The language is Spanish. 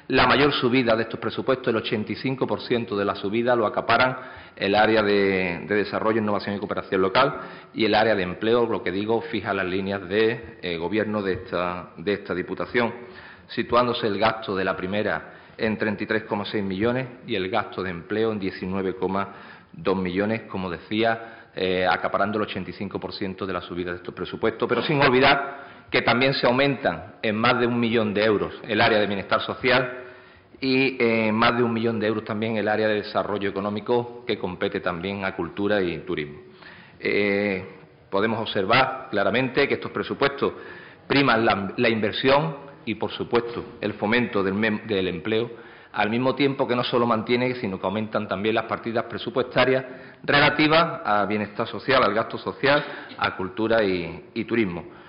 La mayor subida de estos presupuestos, el 85% de la subida, lo acaparan el área de desarrollo, innovación y cooperación local y el área de empleo, lo que digo, fija las líneas de gobierno de esta Diputación, situándose el gasto de la primera en 33,6 millones y el gasto de empleo en 19,2 millones, como decía, acaparando el 85% de la subida de estos presupuestos, pero sin olvidar que también se aumentan en más de 1 millón de euros el área de bienestar social y más de 1 millón de euros también el área de desarrollo económico, que compete también a cultura y turismo. Podemos observar claramente que estos presupuestos priman la inversión y, por supuesto, el fomento del empleo, al mismo tiempo que no solo mantiene, sino que aumentan también las partidas presupuestarias relativas a bienestar social, al gasto social, a cultura y turismo.